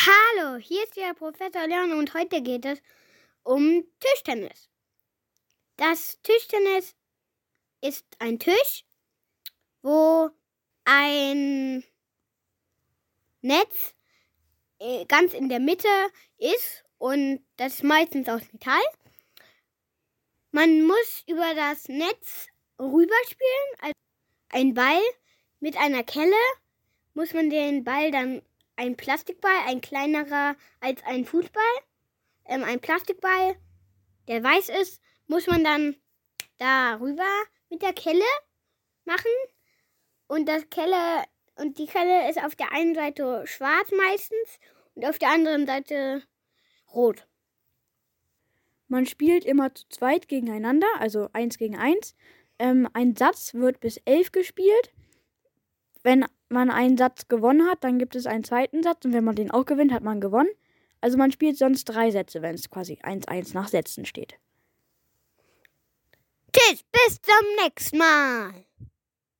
Hallo, hier ist der Professor Leon und heute geht es um Tischtennis. Das Tischtennis ist ein Tisch, wo ein Netz ganz in der Mitte ist und das ist meistens aus Metall. Man muss über das Netz rüberspielen, also ein Ball mit einer Kelle, muss man den Ball dann ein Plastikball, ein kleinerer als ein Fußball, ein Plastikball, der weiß ist, muss man dann da rüber mit der Kelle machen und die Kelle ist auf der einen Seite schwarz meistens und auf der anderen Seite rot. Man spielt immer zu zweit gegeneinander, also 1 gegen 1. Ein Satz wird bis 11 gespielt. Wenn man einen Satz gewonnen hat, dann gibt es einen zweiten Satz und wenn man den auch gewinnt, hat man gewonnen. Also man spielt sonst 3 Sätze, wenn es quasi 1-1 nach Sätzen steht. Tschüss, bis zum nächsten Mal.